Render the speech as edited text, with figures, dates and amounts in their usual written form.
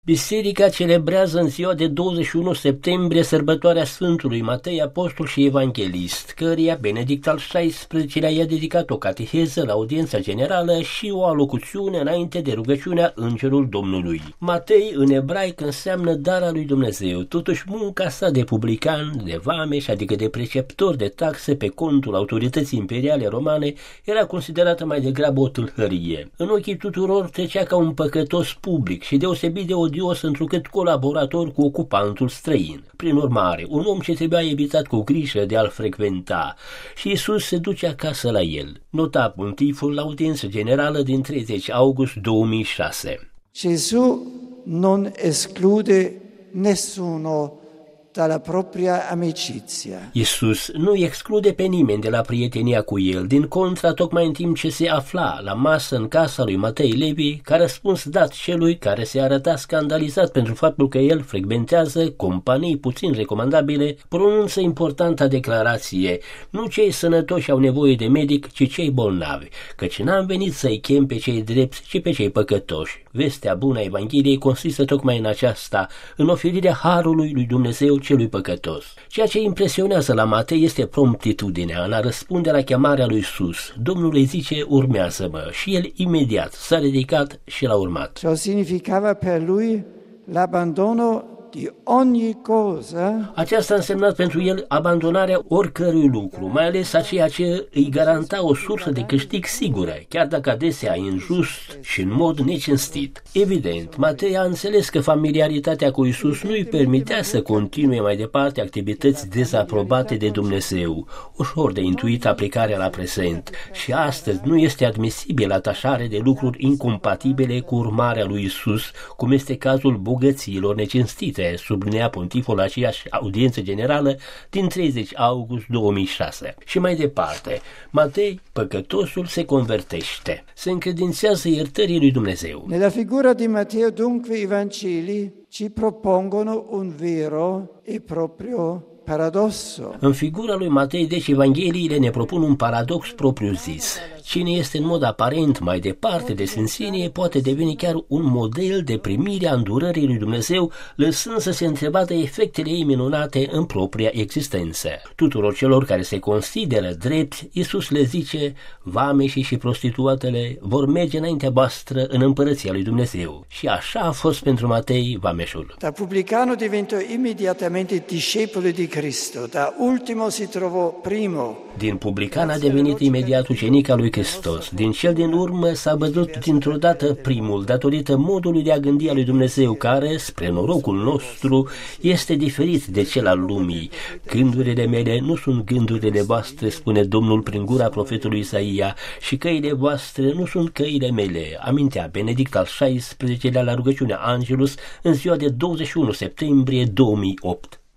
Biserica celebrează în ziua de 21 septembrie sărbătoarea Sfântului Matei, apostol și evanghelist, căruia Benedict al XVI-lea i-a dedicat o cateheză la audiența generală și o alocuțiune înainte de rugăciunea Îngerul Domnului. Matei în ebraic înseamnă dar al lui Dumnezeu, totuși munca sa de publican, de vameș, adică de preceptor de taxe pe contul autorității imperiale romane, era considerată mai degrabă o tâlhărie. În ochii tuturor trecea ca un păcătos public și deosebit de odios întrucât colaborator cu ocupantul străin. Prin urmare, un om ce trebuia evitat cu grijă de a-l frecventa, și Iisus se duce acasă la el. Nota pontiful la audiență generală din 30 august 2006. Gesù non esclude nessuno dalla propria amicizia. Iisus nu exclude pe nimeni de la prietenia cu el, din contra, tocmai în timp ce se afla la masă în casa lui Matei Levi, ca răspuns dat celui care se arăta scandalizat pentru faptul că el frecventează companii puțin recomandabile, pronunță importanta declarație: nu cei sănătoși au nevoie de medic, ci cei bolnavi, căci n-am venit să-i chem pe cei drepți, ci pe cei păcătoși. Vestea bună a Evangheliei consistă tocmai în aceasta, în oferirea harului lui Dumnezeu celui păcătos. Ceea ce impresionează la Matei este promptitudinea în a răspunde la chemarea lui Iisus. Domnul îi zice: urmează-mă, și el imediat s-a ridicat și l-a urmat. Ciò significava per lui l'abbandono di ogni cosa. Aceasta a însemnat pentru el abandonarea oricărui lucru, mai ales a ceea ce îi garanta o sursă de câștig sigură, chiar dacă adesea injust și în mod necinstit. Evident, Matei a înțeles că familiaritatea cu Iisus nu îi permitea să continue mai departe activități dezaprobate de Dumnezeu, ușor de intuit aplicarea la prezent, și astăzi nu este admisibil atașare de lucruri incompatibile cu urmarea lui Iisus, cum este cazul bogățiilor necinstite, sublinea pontiful la aceeași audiență generală din 30 august 2006. Și mai departe, Matei, păcătosul, se convertește, se încredințează iertării lui Dumnezeu. Nella figura di Matteo dunque i Vangeli ci propongono un vero e proprio paradosso. În figura lui Matei, deci, Evangheliile ne propun un paradox propriu-zis. Cine este în mod aparent mai departe de sfințenie poate deveni chiar un model de primire a îndurării lui Dumnezeu, lăsând să se întrebată efectele ei minunate în propria existență. Tuturor celor care se consideră drepți, Iisus le zice: vameșii și prostituatele vor merge înaintea voastră în împărăția lui Dumnezeu. Și așa a fost pentru Matei vameșul. Da pubblicano diventò immediatamente discepolo di Cristo, da ultimo si trovò primo. Din publican a devenit imediat ucenic al lui Hristos. Din cel din urmă s-a văzut dintr-o dată primul, datorită modului de a gândi al lui Dumnezeu, care, spre norocul nostru, este diferit de cel al lumii. Gândurile mele nu sunt gândurile voastre, spune Domnul prin gura profetului Isaia, și căile voastre nu sunt căile mele, amintea Benedict al XVI-lea la rugăciunea Angelus în ziua de 21 septembrie 2008.